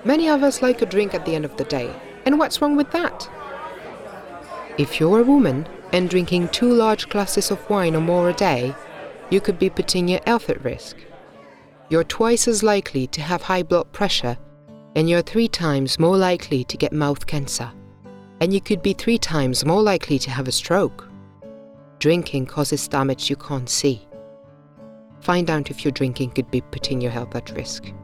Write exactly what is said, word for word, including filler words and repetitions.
Many of us like a drink at the end of the day, and what's wrong with that? If you're a woman and drinking two large glasses of wine or more a day, you could be putting your health at risk. You're twice as likely to have high blood pressure, and you're three times more likely to get mouth cancer. And you could be three times more likely to have a stroke. Drinking causes damage you can't see. Find out if your drinking could be putting your health at risk.